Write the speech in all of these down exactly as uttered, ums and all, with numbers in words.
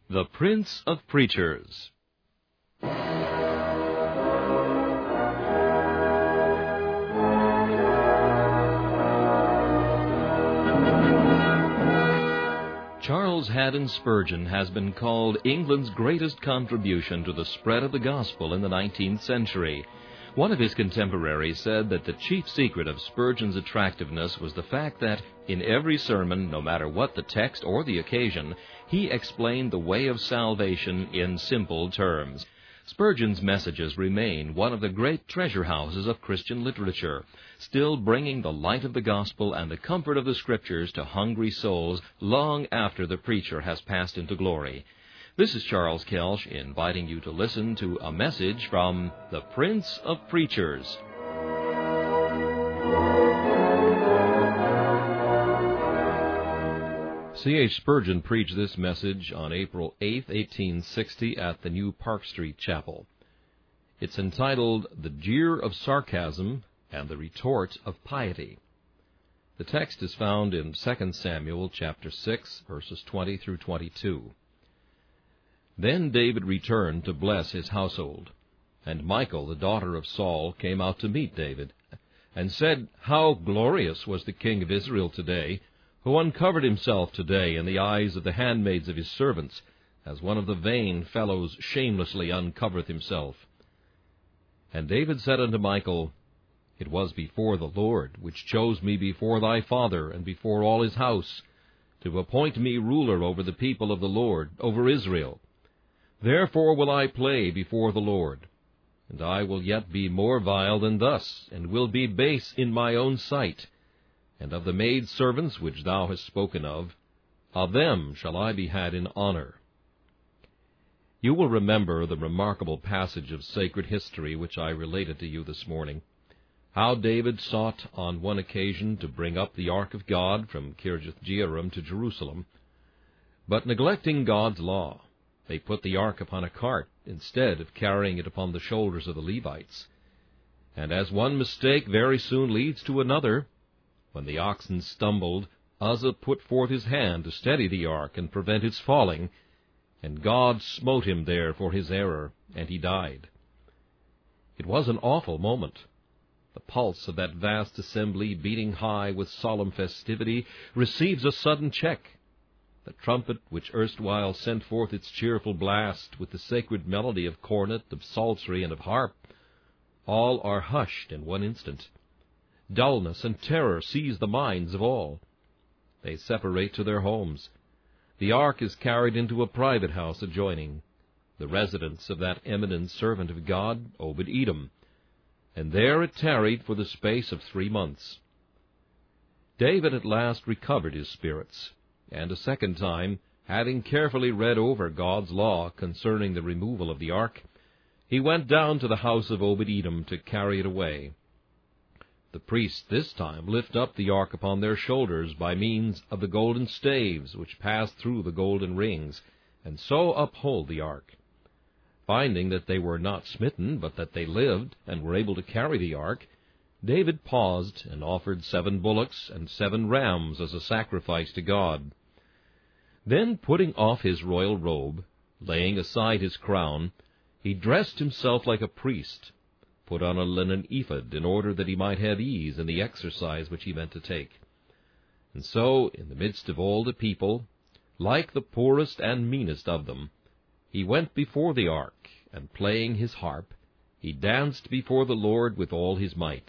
The Prince of Preachers. Charles Haddon Spurgeon has been called England's greatest contribution to the spread of the gospel in the nineteenth century. One of his contemporaries said that the chief secret of Spurgeon's attractiveness was the fact that, in every sermon, no matter what the text or the occasion, he explained the way of salvation in simple terms. Spurgeon's messages remain one of the great treasure houses of Christian literature, still bringing the light of the gospel and the comfort of the Scriptures to hungry souls long after the preacher has passed into glory. This is Charles Kelsch inviting you to listen to a message from the Prince of Preachers. C H Spurgeon preached this message on April eighth, eighteen sixty, at the New Park Street Chapel. It's entitled, The Jeer of Sarcasm and the Retort of Piety. The text is found in Second Samuel chapter six, verses twenty through twenty-two. Then David returned to bless his household, and Michal, the daughter of Saul, came out to meet David, and said, How glorious was the king of Israel today, who uncovered himself today in the eyes of the handmaids of his servants, as one of the vain fellows shamelessly uncovereth himself. And David said unto Michal, It was before the Lord, which chose me before thy father, and before all his house, to appoint me ruler over the people of the Lord, over Israel. Therefore will I play before the Lord, and I will yet be more vile than thus, and will be base in my own sight. And of the maid servants which thou hast spoken of, of them shall I be had in honor. You will remember the remarkable passage of sacred history which I related to you this morning, how David sought on one occasion to bring up the ark of God from Kirjath-jearim to Jerusalem, but neglecting God's law, they put the ark upon a cart instead of carrying it upon the shoulders of the Levites. And as one mistake very soon leads to another, when the oxen stumbled, Uzzah put forth his hand to steady the ark and prevent its falling, and God smote him there for his error, and he died. It was an awful moment. The pulse of that vast assembly, beating high with solemn festivity, receives a sudden check. The trumpet, which erstwhile sent forth its cheerful blast with the sacred melody of cornet, of psaltery, and of harp, all are hushed in one instant. Dullness and terror seize the minds of all. They separate to their homes. The ark is carried into a private house adjoining, the residence of that eminent servant of God, Obed-Edom, and there it tarried for the space of three months. David at last recovered his spirits, and a second time, having carefully read over God's law concerning the removal of the ark, he went down to the house of Obed-Edom to carry it away. The priests this time lift up the ark upon their shoulders by means of the golden staves which pass through the golden rings, and so uphold the ark. Finding that they were not smitten, but that they lived, and were able to carry the ark, David paused and offered seven bullocks and seven rams as a sacrifice to God. Then, putting off his royal robe, laying aside his crown, he dressed himself like a priest, put on a linen ephod, in order that he might have ease in the exercise which he meant to take. And so, in the midst of all the people, like the poorest and meanest of them, he went before the ark, and playing his harp, he danced before the Lord with all his might.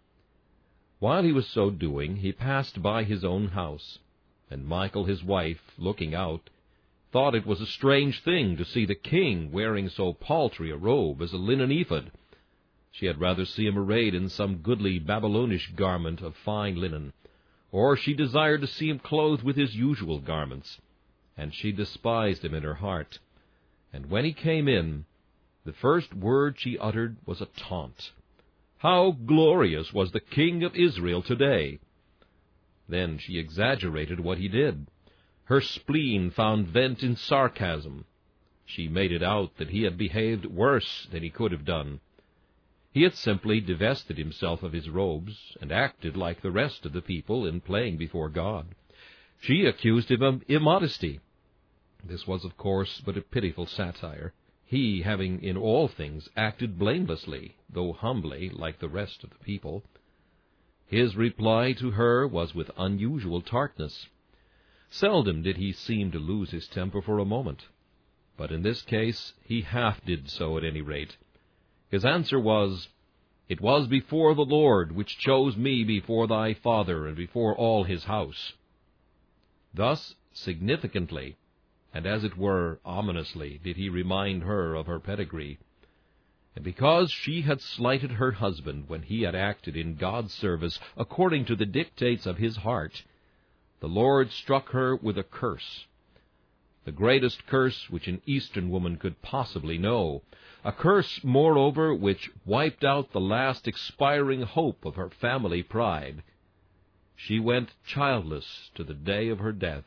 While he was so doing, he passed by his own house, and Michal his wife, looking out, thought it was a strange thing to see the king wearing so paltry a robe as a linen ephod. She had rather see him arrayed in some goodly Babylonish garment of fine linen, or she desired to see him clothed with his usual garments, and she despised him in her heart. And when he came in, the first word she uttered was a taunt. How glorious was the king of Israel today! Then she exaggerated what he did. Her spleen found vent in sarcasm. She made it out that he had behaved worse than he could have done. He had simply divested himself of his robes, and acted like the rest of the people in playing before God. She accused him of immodesty. This was, of course, but a pitiful satire, he having in all things acted blamelessly, though humbly, like the rest of the people. His reply to her was with unusual tartness. Seldom did he seem to lose his temper for a moment, but in this case he half did so at any rate. His answer was, "It was before the Lord, which chose me before thy father and before all his house." Thus significantly, and as it were ominously, did he remind her of her pedigree. And because she had slighted her husband when he had acted in God's service according to the dictates of his heart, the Lord struck her with a curse, the greatest curse which an Eastern woman could possibly know, a curse, moreover, which wiped out the last expiring hope of her family pride. She went childless to the day of her death.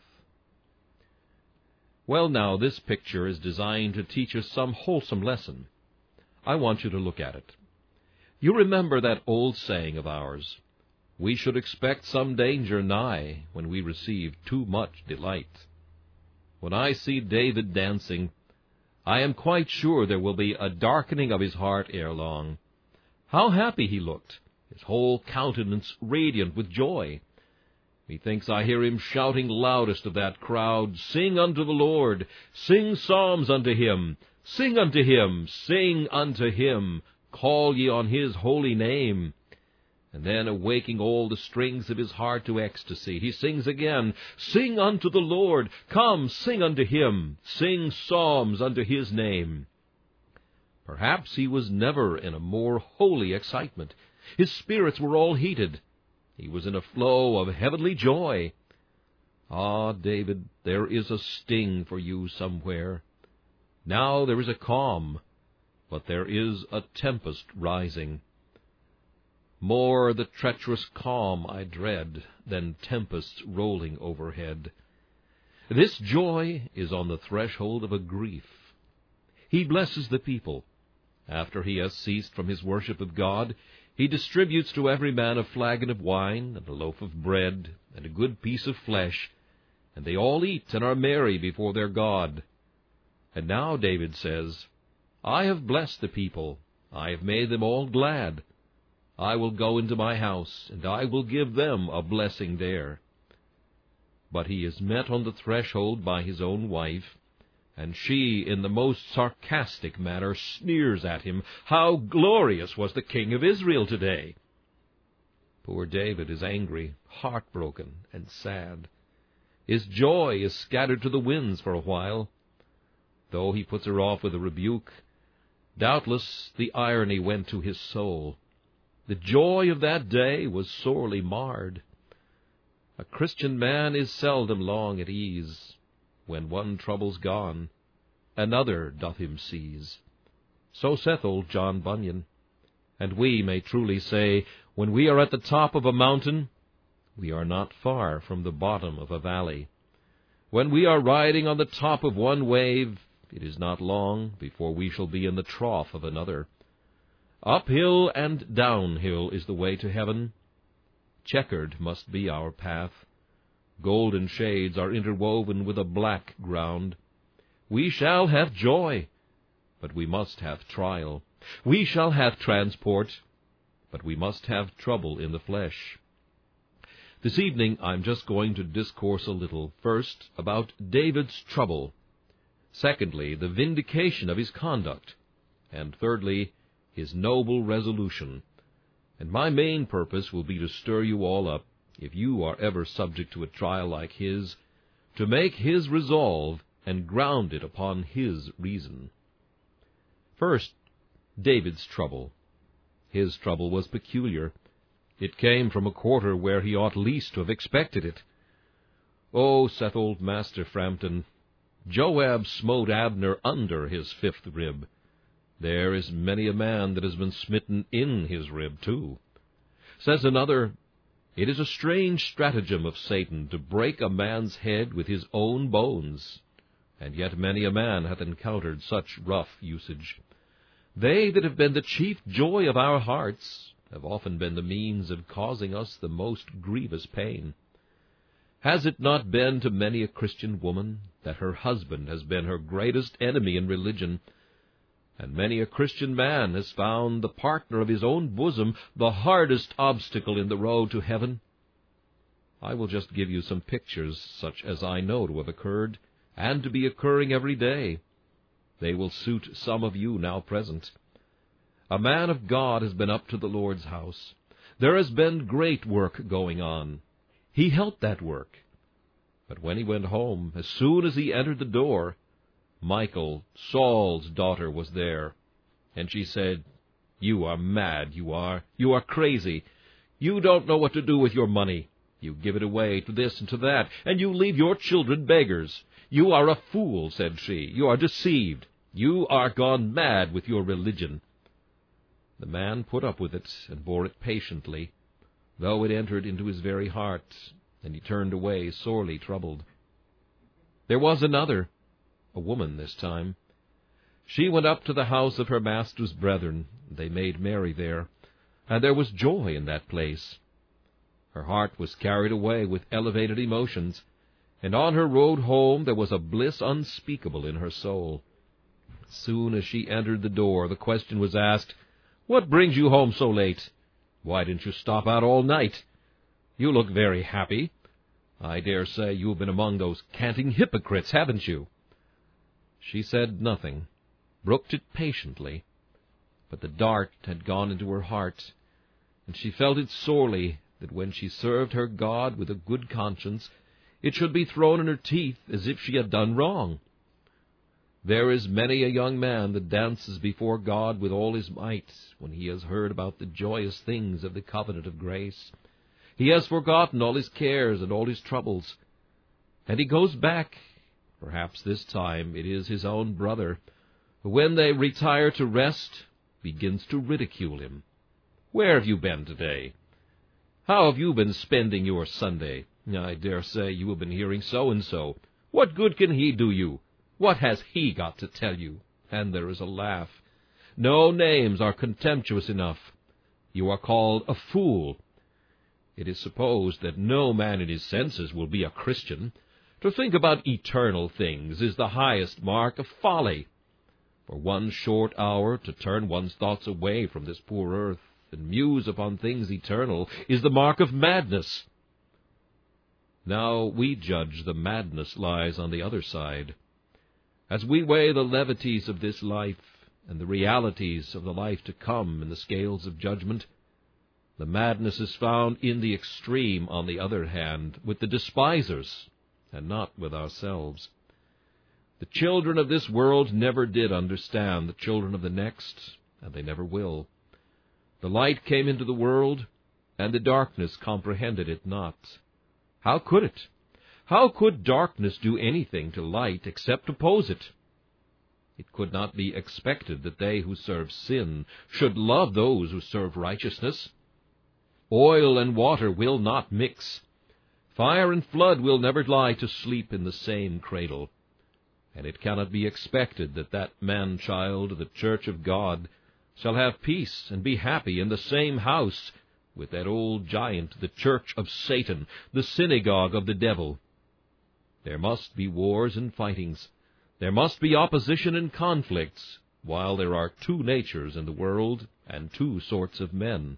Well, now, this picture is designed to teach us some wholesome lesson. I want you to look at it. You remember that old saying of ours, "We should expect some danger nigh when we receive too much delight." When I see David dancing, I am quite sure there will be a darkening of his heart ere long. How happy he looked, his whole countenance radiant with joy. Methinks I hear him shouting loudest of that crowd, "Sing unto the Lord, sing psalms unto him, sing unto him, sing unto him, call ye on his holy name." And then, awaking all the strings of his heart to ecstasy, he sings again, "Sing unto the Lord, come, sing unto him, sing psalms unto his name." Perhaps he was never in a more holy excitement. His spirits were all heated. He was in a flow of heavenly joy. Ah, David, there is a sting for you somewhere. Now there is a calm, but there is a tempest rising. More the treacherous calm I dread than tempests rolling overhead. This joy is on the threshold of a grief. He blesses the people. After he has ceased from his worship of God, he distributes to every man a flagon of wine, and a loaf of bread, and a good piece of flesh, and they all eat and are merry before their God. And now David says, "I have blessed the people, I have made them all glad. I will go into my house, and I will give them a blessing there." But he is met on the threshold by his own wife, and she, in the most sarcastic manner, sneers at him. How glorious was the king of Israel today! Poor David is angry, heartbroken, and sad. His joy is scattered to the winds for a while. Though he puts her off with a rebuke, doubtless the irony went to his soul. The joy of that day was sorely marred. A Christian man is seldom long at ease. When one trouble's gone, another doth him seize. So saith old John Bunyan. And we may truly say, when we are at the top of a mountain, we are not far from the bottom of a valley. When we are riding on the top of one wave, it is not long before we shall be in the trough of another. Uphill and downhill is the way to heaven. Checkered must be our path. Golden shades are interwoven with a black ground. We shall have joy, but we must have trial. We shall have transport, but we must have trouble in the flesh. This evening I'm just going to discourse a little, first, about David's trouble, secondly, the vindication of his conduct, and thirdly, his noble resolution. And my main purpose will be to stir you all up, if you are ever subject to a trial like his, to make his resolve and ground it upon his reason. First, David's trouble. His trouble was peculiar. It came from a quarter where he ought least to have expected it. Oh, saith old Master Frampton, Joab smote Abner under his fifth rib. There is many a man that has been smitten in his rib, too. Says another, it is a strange stratagem of Satan to break a man's head with his own bones, and yet many a man hath encountered such rough usage. They that have been the chief joy of our hearts have often been the means of causing us the most grievous pain. Has it not been to many a Christian woman that her husband has been her greatest enemy in religion, and many a Christian man has found the partner of his own bosom the hardest obstacle in the road to heaven? I will just give you some pictures such as I know to have occurred, and to be occurring every day. They will suit some of you now present. A man of God has been up to the Lord's house. There has been great work going on. He helped that work. But when he went home, as soon as he entered the door, Michal, Saul's daughter, was there, and she said, "You are mad, you are. You are crazy. You don't know what to do with your money. You give it away to this and to that, and you leave your children beggars. You are a fool," said she. "You are deceived. You are gone mad with your religion." The man put up with it and bore it patiently, though it entered into his very heart, and he turned away sorely troubled. There was another, a woman this time. She went up to the house of her master's brethren. They made merry there, and there was joy in that place. Her heart was carried away with elevated emotions, and on her road home there was a bliss unspeakable in her soul. As soon as she entered the door, the question was asked, "What brings you home so late? Why didn't you stop out all night? You look very happy. I dare say you have been among those canting hypocrites, haven't you?" She said nothing, brooked it patiently, but the dart had gone into her heart, and she felt it sorely that when she served her God with a good conscience, it should be thrown in her teeth as if she had done wrong. There is many a young man that dances before God with all his might when he has heard about the joyous things of the covenant of grace. He has forgotten all his cares and all his troubles, and he goes back. Perhaps this time it is his own brother, who, when they retire to rest, begins to ridicule him. "Where have you been today? How have you been spending your Sunday? I dare say you have been hearing so-and-so. What good can he do you? What has he got to tell you?" And there is a laugh. No names are contemptuous enough. You are called a fool. It is supposed that no man in his senses will be a Christian. To think about eternal things is the highest mark of folly. For one short hour to turn one's thoughts away from this poor earth and muse upon things eternal is the mark of madness. Now we judge the madness lies on the other side. As we weigh the levities of this life and the realities of the life to come in the scales of judgment, the madness is found in the extreme, on the other hand, with the despisers, and not with ourselves. The children of this world never did understand the children of the next, and they never will. The light came into the world, and the darkness comprehended it not. How could it? How could darkness do anything to light except oppose it? It could not be expected that they who serve sin should love those who serve righteousness. Oil and water will not mix. Fire and flood will never lie to sleep in the same cradle. And it cannot be expected that that man-child of the Church of God shall have peace and be happy in the same house with that old giant, the Church of Satan, the synagogue of the devil. There must be wars and fightings. There must be opposition and conflicts, while there are two natures in the world and two sorts of men.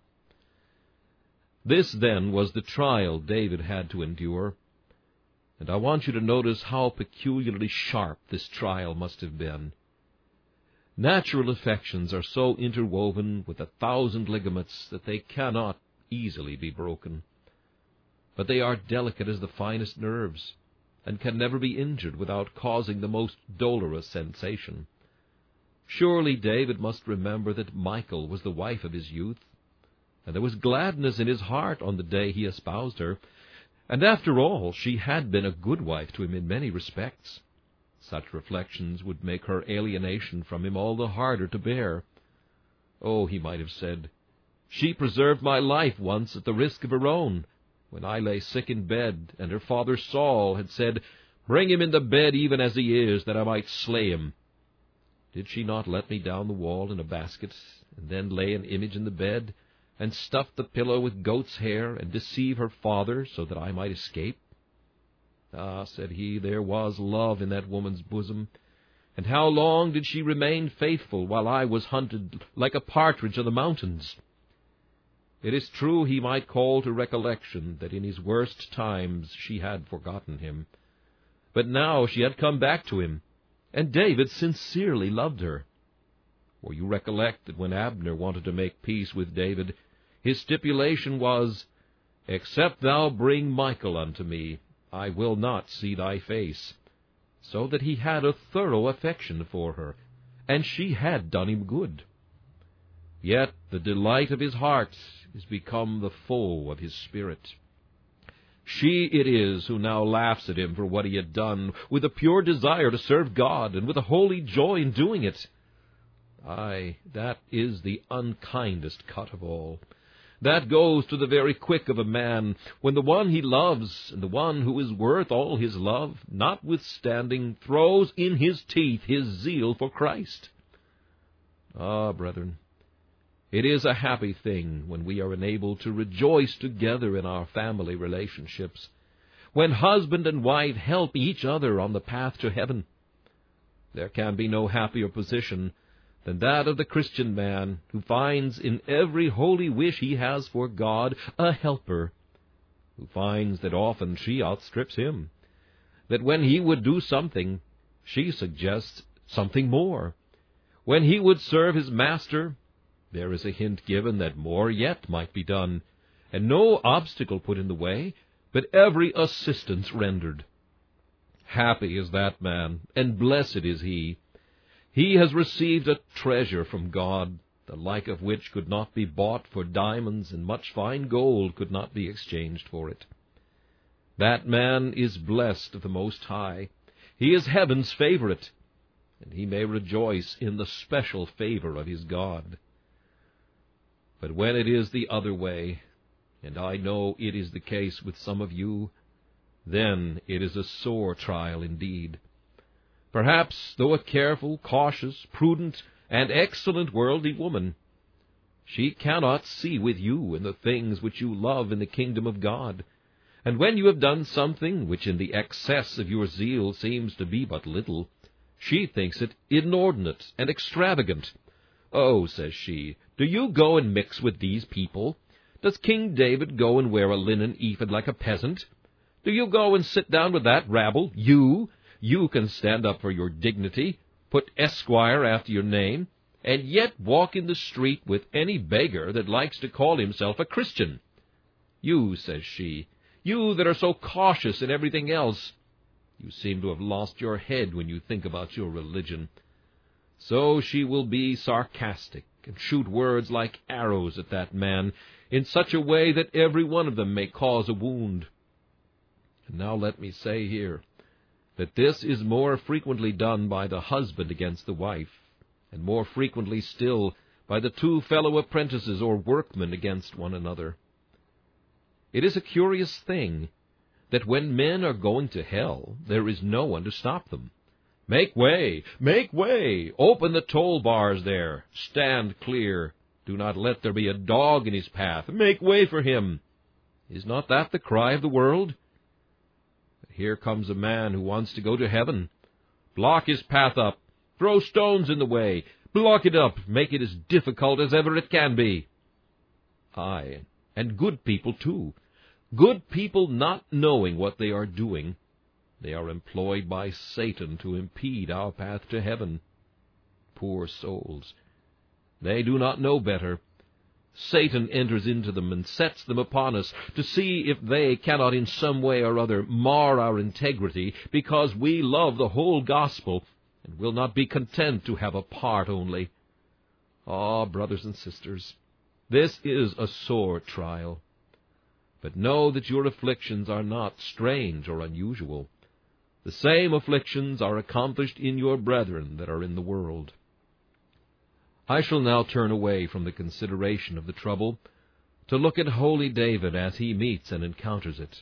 This, then, was the trial David had to endure, and I want you to notice how peculiarly sharp this trial must have been. Natural affections are so interwoven with a thousand ligaments that they cannot easily be broken. But they are delicate as the finest nerves, and can never be injured without causing the most dolorous sensation. Surely David must remember that Michal was the wife of his youth, and there was gladness in his heart on the day he espoused her, and after all she had been a good wife to him in many respects. Such reflections would make her alienation from him all the harder to bear. Oh, he might have said, "She preserved my life once at the risk of her own, when I lay sick in bed, and her father Saul had said, 'Bring him in the bed even as he is, that I might slay him.' Did she not let me down the wall in a basket, and then lay an image in the bed, and stuff the pillow with goat's hair, and deceive her father so that I might escape? Ah, said he, there was love in that woman's bosom. And how long did she remain faithful while I was hunted like a partridge on the mountains? It is true he might call to recollection that in his worst times she had forgotten him. But now she had come back to him, and David sincerely loved her. For you recollect that when Abner wanted to make peace with David, his stipulation was, Except thou bring Michal unto me, I will not see thy face. So that he had a thorough affection for her, and she had done him good. Yet the delight of his heart is become the foe of his spirit. She it is who now laughs at him for what he had done, with a pure desire to serve God, and with a holy joy in doing it. Aye, that is the unkindest cut of all. That goes to the very quick of a man, when the one he loves, and the one who is worth all his love, notwithstanding, throws in his teeth his zeal for Christ. Ah, brethren, it is a happy thing when we are enabled to rejoice together in our family relationships, when husband and wife help each other on the path to heaven. There can be no happier position than that of the Christian man, who finds in every holy wish he has for God a helper, who finds that often she outstrips him, that when he would do something, she suggests something more. When he would serve his master, there is a hint given that more yet might be done, and no obstacle put in the way, but every assistance rendered. Happy is that man, and blessed is he. He has received a treasure from God, the like of which could not be bought for diamonds, and much fine gold could not be exchanged for it. That man is blessed of the Most High. He is heaven's favorite, and he may rejoice in the special favor of his God. But when it is the other way, and I know it is the case with some of you, then it is a sore trial indeed. Perhaps, though a careful, cautious, prudent, and excellent worldly woman, she cannot see with you in the things which you love in the kingdom of God. And when you have done something which in the excess of your zeal seems to be but little, she thinks it inordinate and extravagant. Oh, says she, do you go and mix with these people? Does King David go and wear a linen ephod like a peasant? Do you go and sit down with that rabble, you? You can stand up for your dignity, put Esquire after your name, and yet walk in the street with any beggar that likes to call himself a Christian. You, says she, you that are so cautious in everything else, you seem to have lost your head when you think about your religion. So she will be sarcastic and shoot words like arrows at that man in such a way that every one of them may cause a wound. And now let me say here that this is more frequently done by the husband against the wife, and more frequently still by the two fellow apprentices or workmen against one another. It is a curious thing that when men are going to hell, there is no one to stop them. Make way! Make way! Open the toll bars there! Stand clear! Do not let there be a dog in his path! Make way for him! Is not that the cry of the world? Here comes a man who wants to go to heaven. Block his path up. Throw stones in the way. Block it up. Make it as difficult as ever it can be. Aye, and good people, too. Good people not knowing what they are doing. They are employed by Satan to impede our path to heaven. Poor souls. They do not know better. Satan enters into them and sets them upon us to see if they cannot in some way or other mar our integrity, because we love the whole gospel and will not be content to have a part only. Ah, brothers and sisters, this is a sore trial. But know that your afflictions are not strange or unusual. The same afflictions are accomplished in your brethren that are in the world. I shall now turn away from the consideration of the trouble to look at holy David as he meets and encounters it.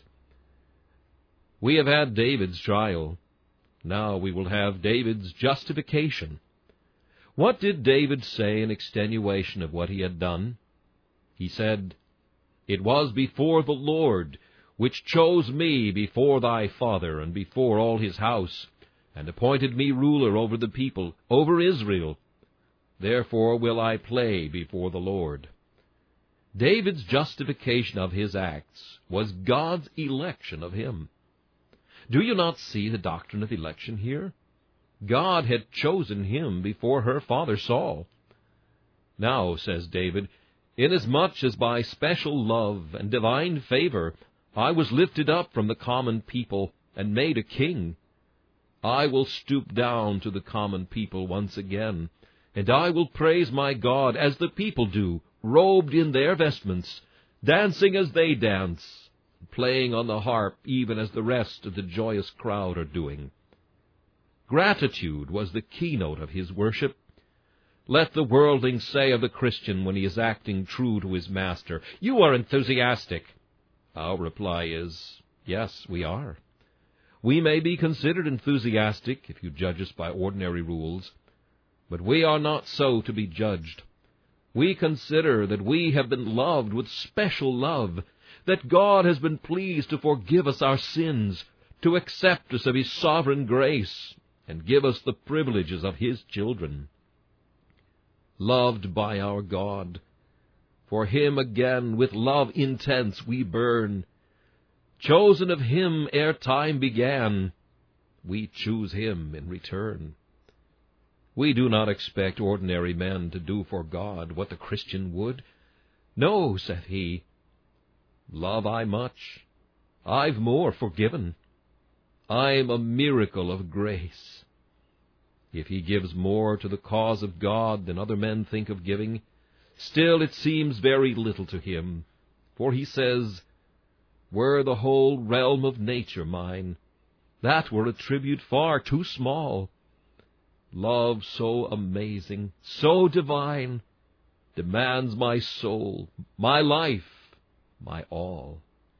We have had David's trial. Now we will have David's justification. What did David say in extenuation of what he had done? He said, "It was before the Lord, which chose me before thy father and before all his house, and appointed me ruler over the people, over Israel. Therefore will I play before the Lord." David's justification of his acts was God's election of him. Do you not see the doctrine of election here? God had chosen him before her father Saul. "Now," says David, "inasmuch as by special love and divine favor I was lifted up from the common people and made a king, I will stoop down to the common people once again, and I will praise my God as the people do, robed in their vestments, dancing as they dance, playing on the harp even as the rest of the joyous crowd are doing." Gratitude was the keynote of his worship. Let the worldling say of the Christian when he is acting true to his master, "You are enthusiastic." Our reply is, yes, we are. We may be considered enthusiastic if you judge us by ordinary rules, but we are not so to be judged. We consider that we have been loved with special love, that God has been pleased to forgive us our sins, to accept us of his sovereign grace, and give us the privileges of his children. Loved by our God, for him again with love intense we burn. Chosen of him ere time began, we choose him in return. We do not expect ordinary men to do for God what the Christian would. "No," saith he, "love I much, I've more forgiven. I'm a miracle of grace." If he gives more to the cause of God than other men think of giving, still it seems very little to him, for he says, "Were the whole realm of nature mine, that were a tribute far too small. Love so amazing, so divine, demands my soul, my life, my all."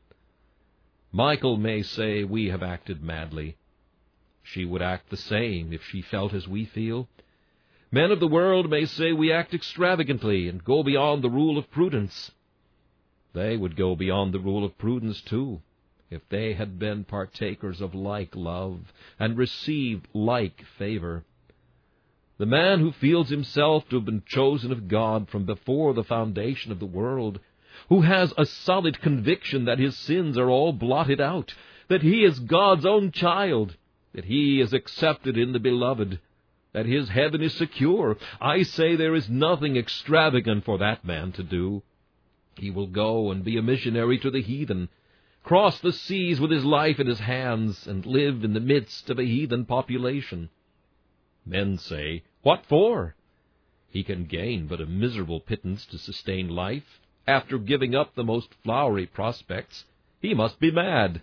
Michal may say we have acted madly. She would act the same if she felt as we feel. Men of the world may say we act extravagantly and go beyond the rule of prudence. They would go beyond the rule of prudence, too, if they had been partakers of like love and received like favor. The man who feels himself to have been chosen of God from before the foundation of the world, who has a solid conviction that his sins are all blotted out, that he is God's own child, that he is accepted in the Beloved, that his heaven is secure, I say there is nothing extravagant for that man to do. He will go and be a missionary to the heathen, cross the seas with his life in his hands, and live in the midst of a heathen population. Men say, "What for? He can gain but a miserable pittance to sustain life. After giving up the most flowery prospects, he must be mad."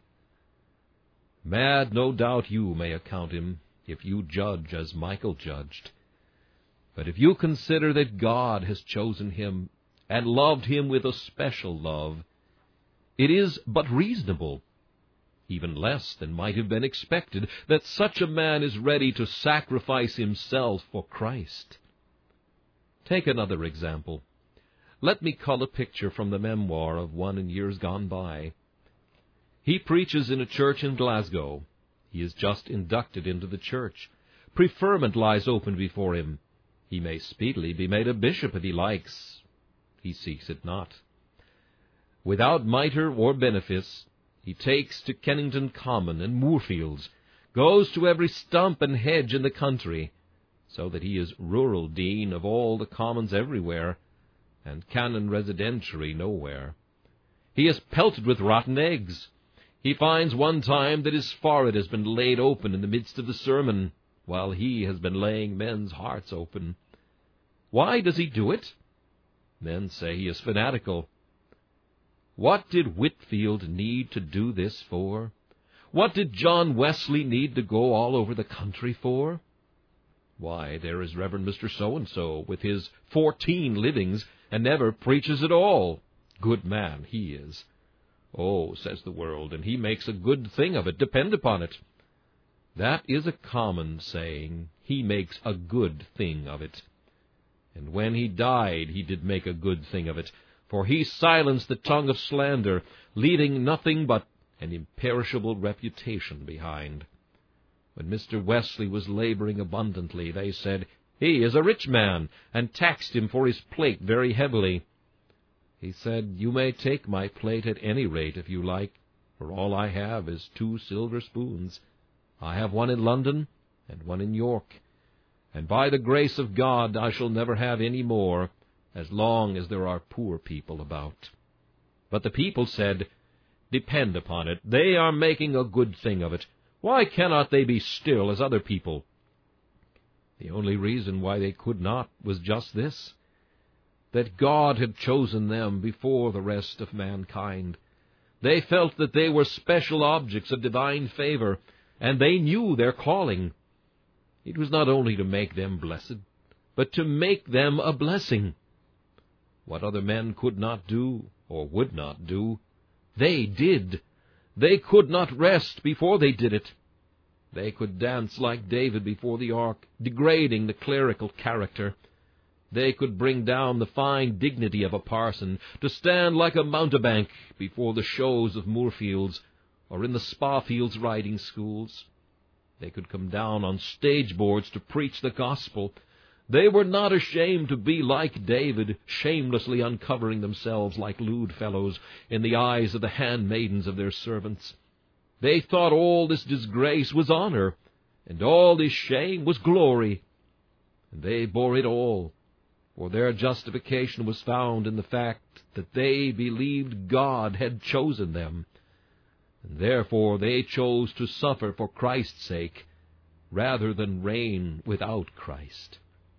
Mad, no doubt, you may account him, if you judge as Michal judged. But if you consider that God has chosen him and loved him with a special love, it is but reasonable, even less than might have been expected, that such a man is ready to sacrifice himself for Christ. Take another example. Let me cull a picture from the memoir of one in years gone by. He preaches in a church in Glasgow. He is just inducted into the church. Preferment lies open before him. He may speedily be made a bishop if he likes. He seeks it not. Without mitre or benefice, he takes to Kennington Common and Moorfields, goes to every stump and hedge in the country, so that he is rural dean of all the commons everywhere, and canon residentiary nowhere. He is pelted with rotten eggs. He finds one time that his forehead has been laid open in the midst of the sermon, while he has been laying men's hearts open. Why does he do it? Men say he is fanatical. What did Whitefield need to do this for? What did John Wesley need to go all over the country for? Why, there is Reverend Mister So-and-so with his fourteen livings and never preaches at all. Good man he is. Oh, says the world, and he makes a good thing of it, depend upon it. That is a common saying. He makes a good thing of it. And when he died, he did make a good thing of it, for he silenced the tongue of slander, leaving nothing but an imperishable reputation behind. When Mister Wesley was laboring abundantly, they said, "He is a rich man," and taxed him for his plate very heavily. He said, "You may take my plate at any rate if you like, for all I have is two silver spoons. I have one in London and one in York, and by the grace of God I shall never have any more, as long as there are poor people about." But the people said, "Depend upon it, they are making a good thing of it. Why cannot they be still as other people?" The only reason why they could not was just this, that God had chosen them before the rest of mankind. They felt that they were special objects of divine favor, and they knew their calling. It was not only to make them blessed, but to make them a blessing. What other men could not do, or would not do, they did. They could not rest before they did it. They could dance like David before the ark, degrading the clerical character. They could bring down the fine dignity of a parson, to stand like a mountebank before the shows of Moorfields, or in the Spa-Fields riding schools. They could come down on stage boards to preach the gospel. They were not ashamed to be like David, shamelessly uncovering themselves like lewd fellows in the eyes of the handmaidens of their servants. They thought all this disgrace was honor, and all this shame was glory. And they bore it all, for their justification was found in the fact that they believed God had chosen them, and therefore they chose to suffer for Christ's sake, rather than reign without Christ.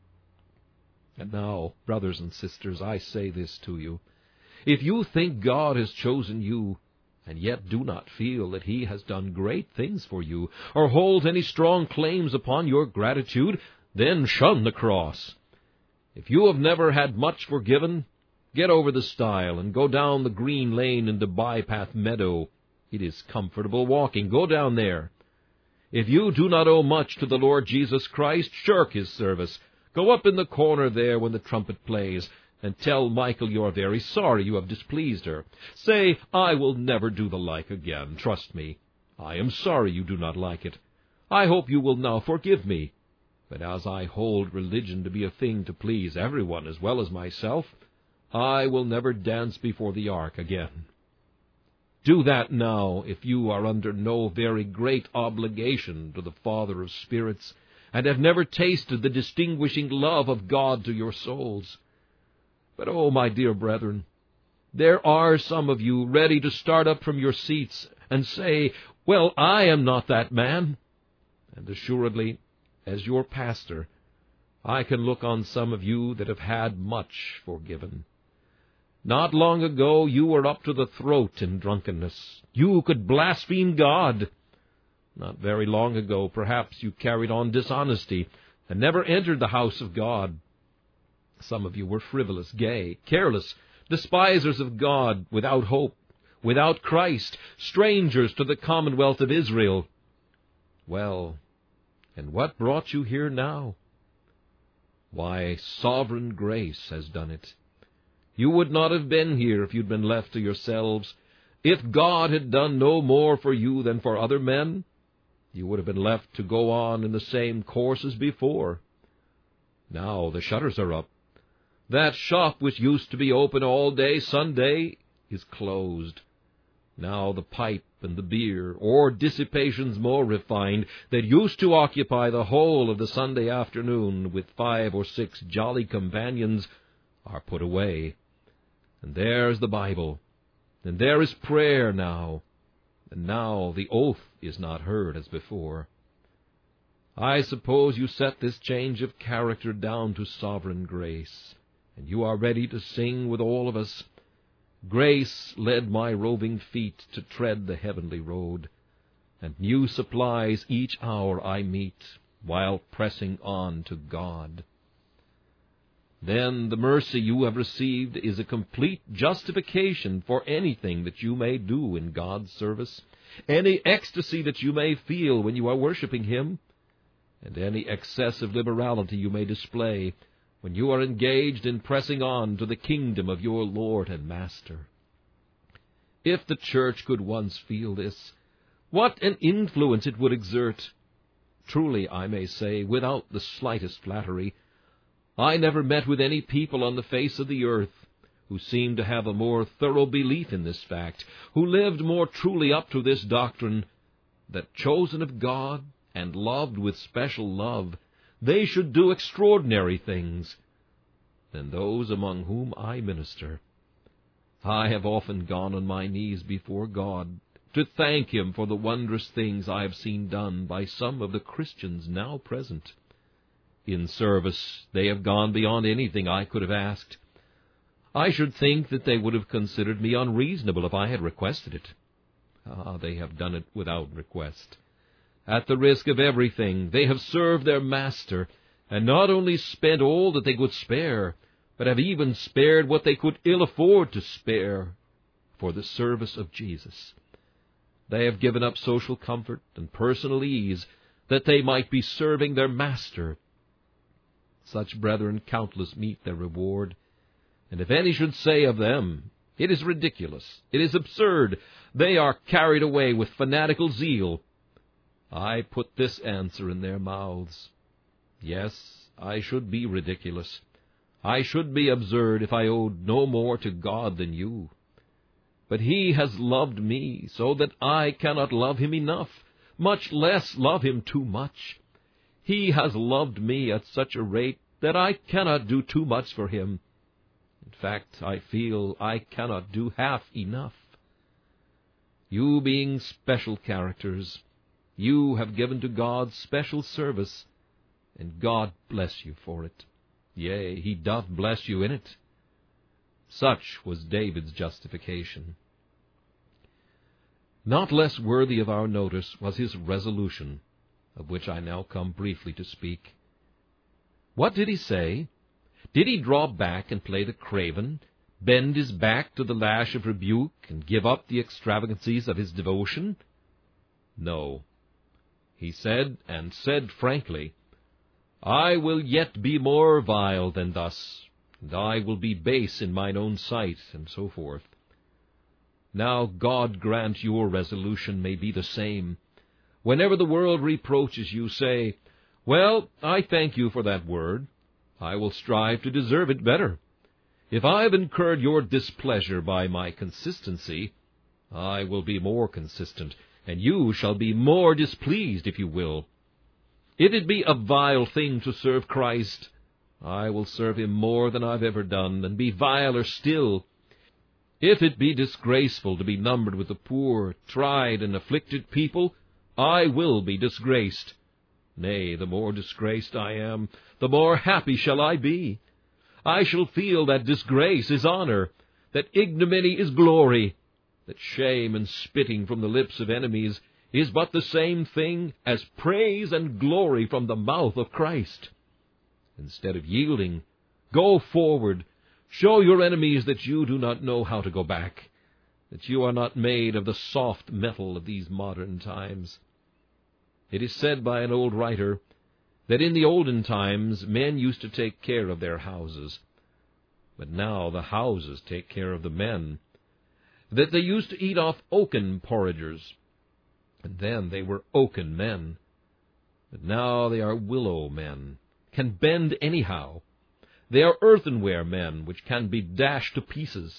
And now, brothers and sisters, I say this to you. If you think God has chosen you, and yet do not feel that He has done great things for you, or hold any strong claims upon your gratitude, then shun the cross. If you have never had much forgiven, get over the stile and go down the green lane into Bypath Meadow. It is comfortable walking. Go down there. If you do not owe much to the Lord Jesus Christ, shirk His service. Go up in the corner there when the trumpet plays, and tell Michael you are very sorry you have displeased her. Say, "I will never do the like again. Trust me. I am sorry you do not like it. I hope you will now forgive me. But as I hold religion to be a thing to please everyone as well as myself, I will never dance before the ark again." Do that now if you are under no very great obligation to the Father of spirits, and have never tasted the distinguishing love of God to your souls. But, oh, my dear brethren, there are some of you ready to start up from your seats and say, "Well, I am not that man." And assuredly, as your pastor, I can look on some of you that have had much forgiven. Not long ago you were up to the throat in drunkenness. You could blaspheme God. Not very long ago, perhaps, you carried on dishonesty and never entered the house of God. Some of you were frivolous, gay, careless, despisers of God, without hope, without Christ, strangers to the commonwealth of Israel. Well, and what brought you here now? Why, sovereign grace has done it. You would not have been here if you'd been left to yourselves. If God had done no more for you than for other men, you would have been left to go on in the same course as before. Now the shutters are up. That shop which used to be open all day Sunday is closed. Now the pipe and the beer, or dissipations more refined, that used to occupy the whole of the Sunday afternoon with five or six jolly companions, are put away. And there's the Bible, and there is prayer now, and now the oath is not heard as before. I suppose you set this change of character down to sovereign grace, and you are ready to sing with all of us, "Grace led my roving feet to tread the heavenly road, and new supplies each hour I meet, while pressing on to God." Then the mercy you have received is a complete justification for anything that you may do in God's service, any ecstasy that you may feel when you are worshiping Him, and any excessive liberality you may display when you are engaged in pressing on to the kingdom of your Lord and Master. If the church could once feel this, what an influence it would exert! Truly, I may say, without the slightest flattery, I never met with any people on the face of the earth who seemed to have a more thorough belief in this fact, who lived more truly up to this doctrine, that chosen of God and loved with special love, they should do extraordinary things, than those among whom I minister. I have often gone on my knees before God to thank Him for the wondrous things I have seen done by some of the Christians now present. In service they have gone beyond anything I could have asked. I should think that they would have considered me unreasonable if I had requested it. Ah, they have done it without request. At the risk of everything, they have served their Master, and not only spent all that they could spare, but have even spared what they could ill afford to spare for the service of Jesus. They have given up social comfort and personal ease that they might be serving their Master. Such brethren countless meet their reward, and if any should say of them, "It is ridiculous, it is absurd, they are carried away with fanatical zeal," I put this answer in their mouths: yes, I should be ridiculous, I should be absurd if I owed no more to God than you. But He has loved me so that I cannot love Him enough, much less love Him too much. He has loved me at such a rate that I cannot do too much for Him. In fact, I feel I cannot do half enough. You being special characters, you have given to God special service, and God bless you for it. Yea, He doth bless you in it. Such was David's justification. Not less worthy of our notice was his resolution, of which I now come briefly to speak. What did he say? Did he draw back and play the craven, bend his back to the lash of rebuke, and give up the extravagancies of his devotion? No. He said, and said frankly, "I will yet be more vile than thus, and I will be base in mine own sight," and so forth. Now God grant your resolution may be the same. Whenever the world reproaches you, say, "Well, I thank you for that word. I will strive to deserve it better. If I have incurred your displeasure by my consistency, I will be more consistent, and you shall be more displeased if you will. If it be a vile thing to serve Christ, I will serve Him more than I've ever done, and be viler still. If it be disgraceful to be numbered with the poor, tried, and afflicted people, I will be disgraced. Nay, the more disgraced I am, the more happy shall I be. I shall feel that disgrace is honor, that ignominy is glory, that shame and spitting from the lips of enemies is but the same thing as praise and glory from the mouth of Christ. Instead of yielding, go forward. Show your enemies that you do not know how to go back, that you are not made of the soft metal of these modern times. It is said by an old writer that in the olden times men used to take care of their houses, but now the houses take care of the men, that they used to eat off oaken porringers, and then they were oaken men, but now they are willow men, can bend anyhow. They are earthenware men, which can be dashed to pieces.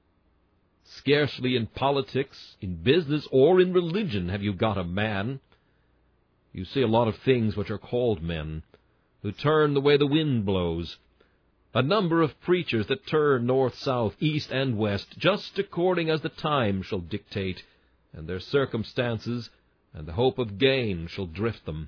Scarcely in politics, in business, or in religion have you got a man. You see a lot of things which are called men, who turn the way the wind blows. A number of preachers that turn north, south, east, and west, just according as the time shall dictate, and their circumstances and the hope of gain shall drift them.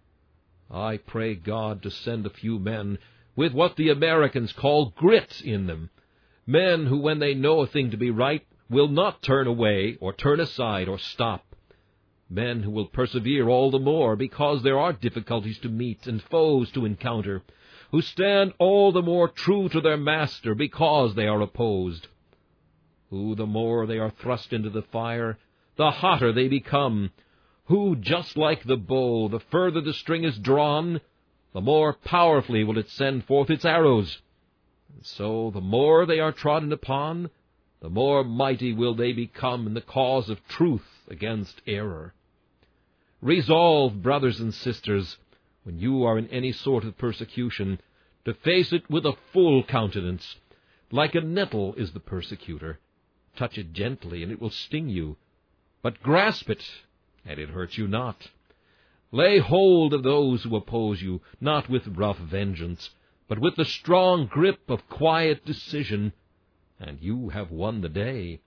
I pray God to send a few men with what the Americans call grit in them, men who, when they know a thing to be right, will not turn away or turn aside or stop, men who will persevere all the more because there are difficulties to meet and foes to encounter, who stand all the more true to their Master because they are opposed, who, the more they are thrust into the fire, the hotter they become, who, just like the bow, the further the string is drawn, the more powerfully will it send forth its arrows. And so, the more they are trodden upon, the more mighty will they become in the cause of truth against error. Resolve, brothers and sisters, when you are in any sort of persecution, to face it with a full countenance. Like a nettle is the persecutor. Touch it gently, and it will sting you. But grasp it, and it hurts you not. Lay hold of those who oppose you, not with rough vengeance, but with the strong grip of quiet decision, and you have won the day.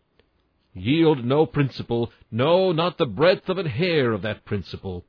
Yield no principle, no, not the breadth of a hair of that principle.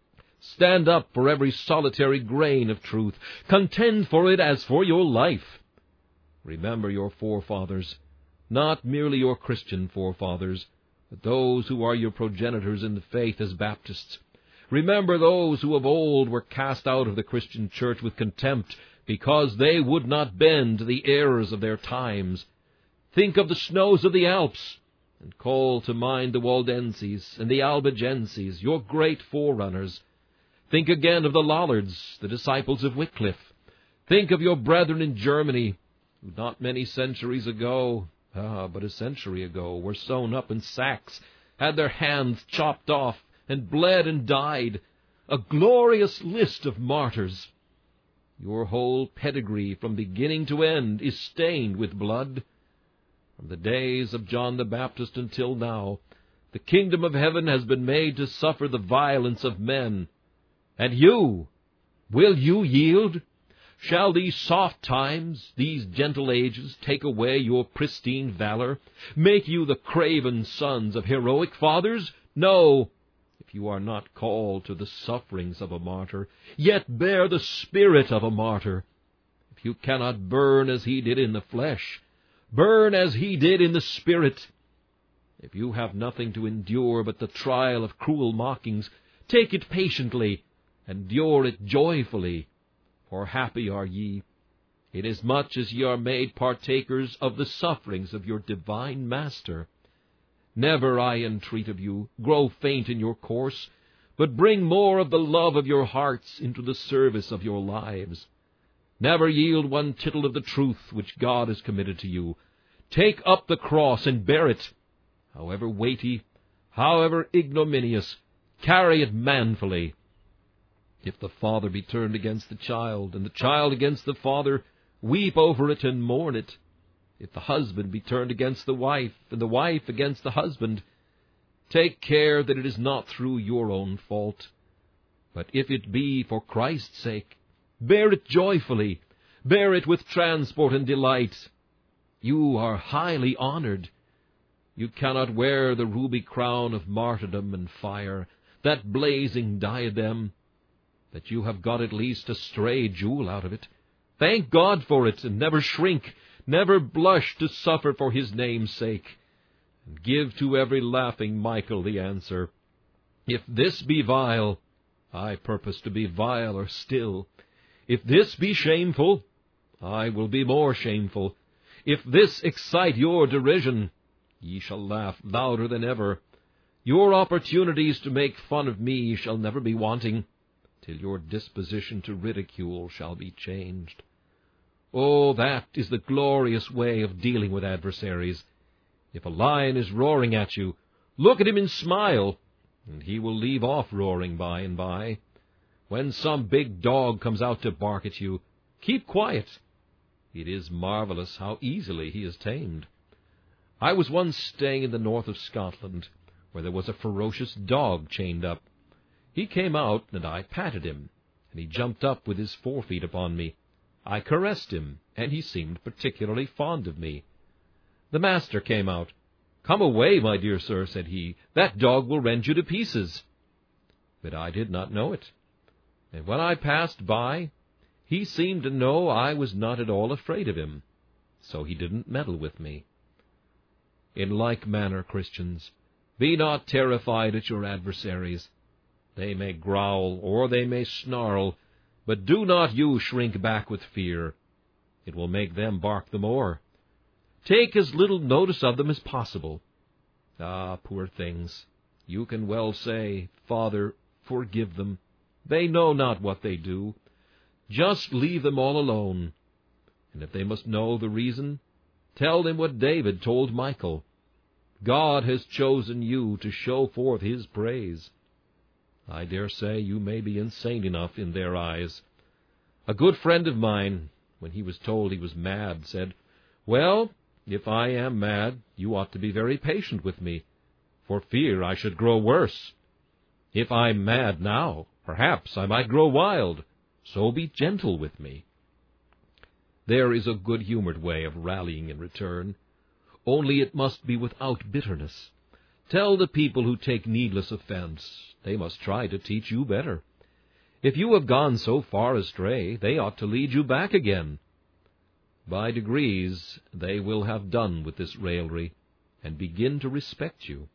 Stand up for every solitary grain of truth. Contend for it as for your life. Remember your forefathers, not merely your Christian forefathers, but those who are your progenitors in the faith as Baptists. Remember those who of old were cast out of the Christian church with contempt, because they would not bend to the errors of their times. Think of the snows of the Alps, and call to mind the Waldenses and the Albigenses, your great forerunners. Think again of the Lollards, the disciples of Wycliffe. Think of your brethren in Germany, who not many centuries ago, ah, but a century ago, were sewn up in sacks, had their hands chopped off, and bled and died, a glorious list of martyrs. Your whole pedigree from beginning to end is stained with blood. From the days of John the Baptist until now, the kingdom of heaven has been made to suffer the violence of men. And you, will you yield? Shall these soft times, these gentle ages, take away your pristine valor, make you the craven sons of heroic fathers? No, if you are not called to the sufferings of a martyr, yet bear the spirit of a martyr. If you cannot burn as he did in the flesh, burn as he did in the spirit. If you have nothing to endure but the trial of cruel mockings, take it patiently, endure it joyfully. For happy are ye, inasmuch as ye are made partakers of the sufferings of your divine Master. Never, I entreat of you, grow faint in your course, but bring more of the love of your hearts into the service of your lives. Never yield one tittle of the truth which God has committed to you. Take up the cross and bear it, however weighty, however ignominious, carry it manfully. If the father be turned against the child, and the child against the father, weep over it and mourn it. If the husband be turned against the wife, and the wife against the husband, take care that it is not through your own fault. But if it be for Christ's sake, bear it joyfully, bear it with transport and delight. You are highly honored. You cannot wear the ruby crown of martyrdom and fire, that blazing diadem, but you have got at least a stray jewel out of it. Thank God for it, and never shrink, never blush to suffer for his name's sake. And give to every laughing Michael the answer, if this be vile, I purpose to be viler still. If this be shameful, I will be more shameful. If this excite your derision, ye shall laugh louder than ever. Your opportunities to make fun of me shall never be wanting, till your disposition to ridicule shall be changed. Oh, that is the glorious way of dealing with adversaries. If a lion is roaring at you, look at him and smile, and he will leave off roaring by and by. When some big dog comes out to bark at you, keep quiet. It is marvelous how easily he is tamed. I was once staying in the north of Scotland, where there was a ferocious dog chained up. He came out, and I patted him, and he jumped up with his forefeet upon me. I caressed him, and he seemed particularly fond of me. The master came out. "Come away, my dear sir," said he. "That dog will rend you to pieces." But I did not know it. And when I passed by, he seemed to know I was not at all afraid of him, so he didn't meddle with me. In like manner, Christians, be not terrified at your adversaries. They may growl, or they may snarl, but do not you shrink back with fear. It will make them bark the more. Take as little notice of them as possible. Ah, poor things, you can well say, "Father, forgive them. They know not what they do." Just leave them all alone. And if they must know the reason, Tell them what David told Michal. God has chosen you to show forth his praise. I dare say you may be insane enough in their eyes. A good friend of mine, when he was told he was mad, said, "Well, if I am mad, you ought to be very patient with me, for fear I should grow worse. If I'm mad now, perhaps I might grow wild, so be gentle with me." There is a good-humored way of rallying in return, only it must be without bitterness. Tell the people who take needless offense they must try to teach you better. If you have gone so far astray, they ought to lead you back again. By degrees they will have done with this raillery, and begin to respect you.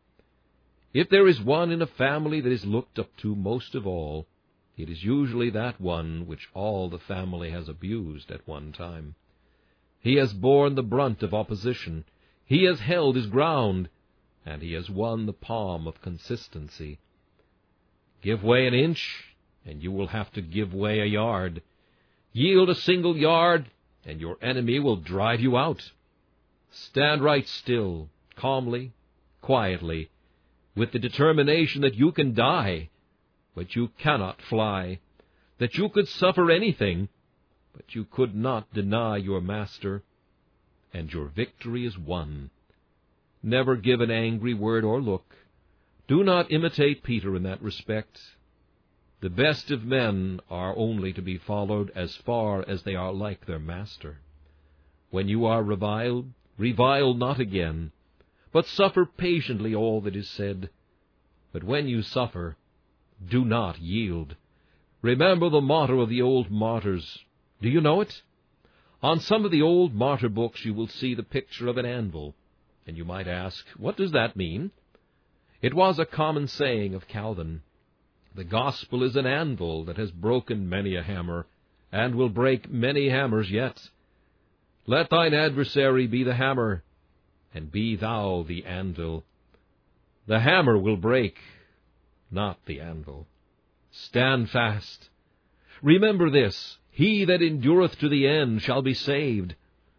If there is one in a family that is looked up to most of all, it is usually that one which all the family has abused at one time. He has borne the brunt of opposition, he has held his ground, and he has won the palm of consistency. Give way an inch, and you will have to give way a yard. Yield a single yard, and your enemy will drive you out. Stand right still, calmly, quietly, with the determination that you can die, but you cannot fly, that you could suffer anything, but you could not deny your master, and your victory is won. Never give an angry word or look. Do not imitate Peter in that respect. The best of men are only to be followed as far as they are like their master. When you are reviled, revile not again, but suffer patiently all that is said. But when you suffer, do not yield. Remember the motto of the old martyrs. Do you know it? On some of the old martyr books you will see the picture of an anvil, and you might ask, what does that mean? It was a common saying of Calvin. The gospel is an anvil that has broken many a hammer, and will break many hammers yet. Let thine adversary be the hammer, and be thou the anvil. The hammer will break, not the anvil. Stand fast. Remember this, he that endureth to the end shall be saved.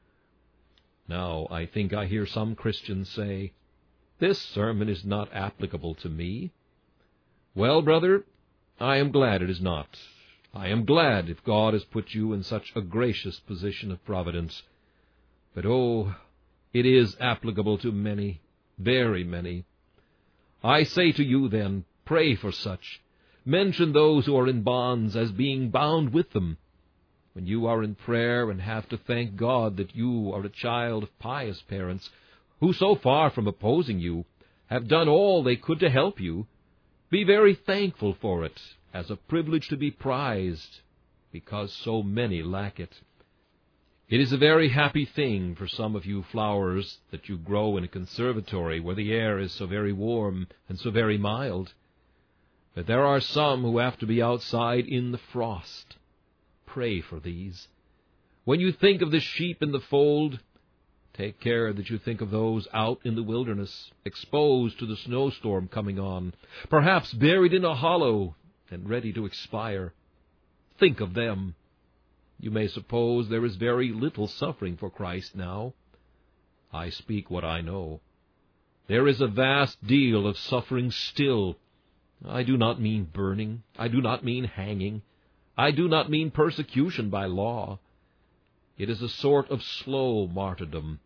Now I think I hear some Christians say, this sermon is not applicable to me. Well, brother, I am glad it is not. I am glad if God has put you in such a gracious position of providence. But, oh, it is applicable to many, very many. I say to you, then, pray for such. Mention those who are in bonds as being bound with them. When you are in prayer and have to thank God that you are a child of pious parents, who, so far from opposing you, have done all they could to help you, be very thankful for it, as a privilege to be prized, because so many lack it. It is a very happy thing for some of you flowers that you grow in a conservatory where the air is so very warm and so very mild. But there are some who have to be outside in the frost. Pray for these. When you think of the sheep in the fold, take care that you think of those out in the wilderness, exposed to the snowstorm coming on, perhaps buried in a hollow and ready to expire. Think of them. You may suppose there is very little suffering for Christ now. I speak what I know. There is a vast deal of suffering still. I do not mean burning. I do not mean hanging. I do not mean persecution by law. It is a sort of slow martyrdom.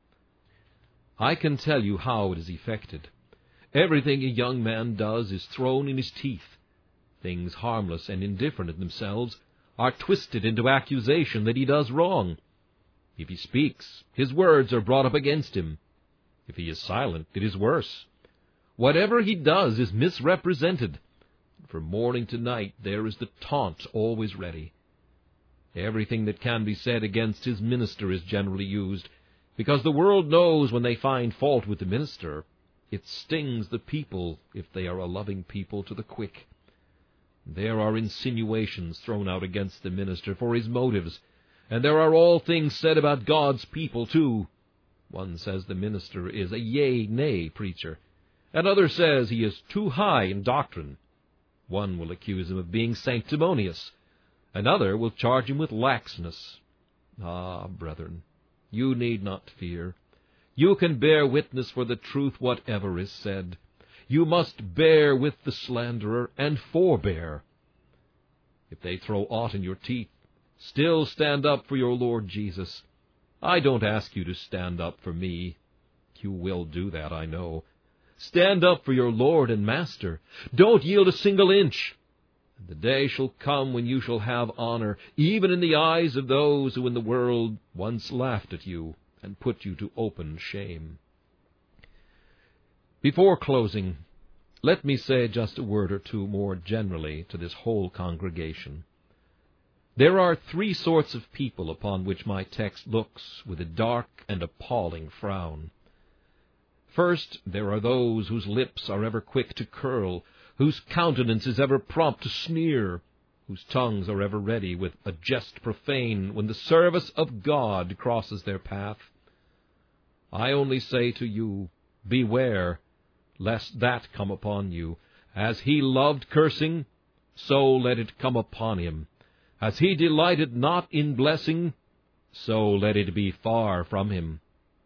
I can tell you how it is effected. Everything a young man does is thrown in his teeth. Things harmless and indifferent in themselves are twisted into accusation that he does wrong. If he speaks, his words are brought up against him. If he is silent, it is worse. Whatever he does is misrepresented. From morning to night there is the taunt always ready. Everything that can be said against his minister is generally used, because the world knows when they find fault with the minister, it stings the people, if they are a loving people, to the quick. There are insinuations thrown out against the minister for his motives, and there are all things said about God's people, too. One says the minister is a yea-nay preacher. Another says he is too high in doctrine. One will accuse him of being sanctimonious. Another will charge him with laxness. Ah, brethren, you need not fear. You can bear witness for the truth whatever is said. You must bear with the slanderer, and forbear. If they throw aught in your teeth, still stand up for your Lord Jesus. I don't ask you to stand up for me. You will do that, I know. Stand up for your Lord and Master. Don't yield a single inch. And the day shall come when you shall have honor, even in the eyes of those who in the world once laughed at you and put you to open shame. Before closing, let me say just a word or two more generally to this whole congregation. There are three sorts of people upon which my text looks with a dark and appalling frown. First, there are those whose lips are ever quick to curl, whose countenance is ever prompt to sneer, whose tongues are ever ready with a jest profane when the service of God crosses their path. I only say to you, beware, lest that come upon you. As he loved cursing, so let it come upon him. As he delighted not in blessing, so let it be far from him.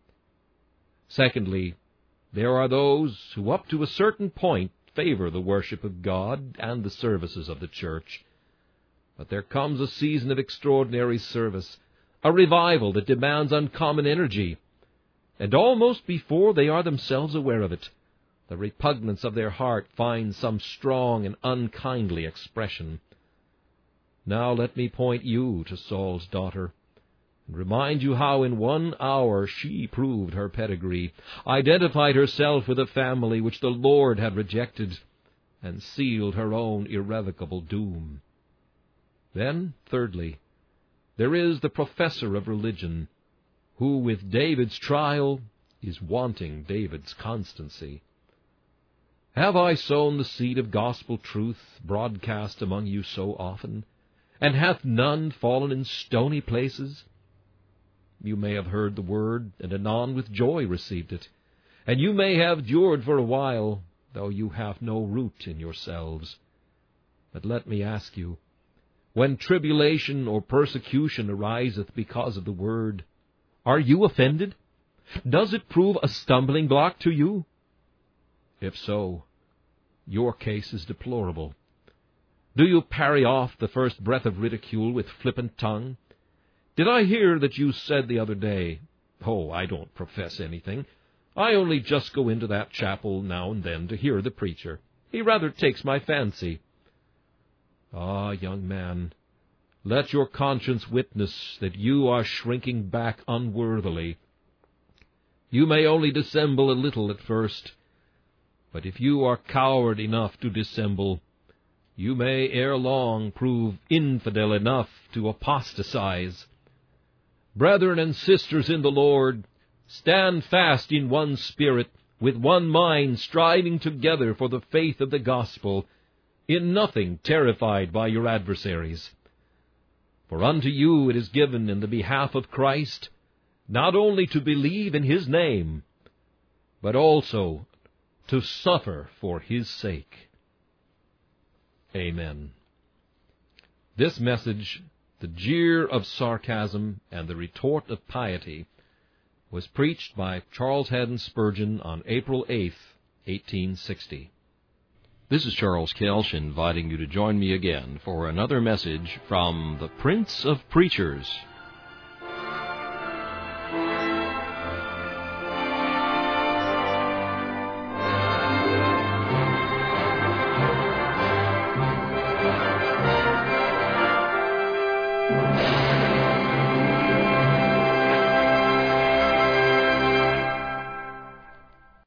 Secondly, there are those who up to a certain point favor the worship of God and the services of the church. But there comes a season of extraordinary service, a revival that demands uncommon energy, and almost before they are themselves aware of it, the repugnance of their heart finds some strong and unkindly expression. Now let me point you to Saul's daughter, and remind you how in one hour she proved her pedigree, identified herself with a family which the Lord had rejected, and sealed her own irrevocable doom. Then, thirdly, there is the professor of religion, who with David's trial is wanting David's constancy. Have I sown the seed of gospel truth broadcast among you so often, and hath none fallen in stony places? You may have heard the word, and anon with joy received it, and you may have endured for a while, though you have no root in yourselves. But let me ask you, when tribulation or persecution ariseth because of the word, are you offended? Does it prove a stumbling block to you? If so, your case is deplorable. Do you parry off the first breath of ridicule with flippant tongue? Did I hear that you said the other day, "Oh, I don't profess anything. I only just go into that chapel now and then to hear the preacher. He rather takes my fancy." Ah, young man, let your conscience witness that you are shrinking back unworthily. You may only dissemble a little at first, but if you are coward enough to dissemble, you may ere long prove infidel enough to apostatize. Brethren and sisters in the Lord, stand fast in one spirit, with one mind, striving together for the faith of the gospel, in nothing terrified by your adversaries. For unto you it is given in the behalf of Christ, not only to believe in his name, but also to suffer for his sake. Amen. This message, the jeer of sarcasm and the retort of piety, was preached by Charles Haddon Spurgeon on April eighth, eighteen sixty. This is Charles Kelsch inviting you to join me again for another message from the Prince of Preachers,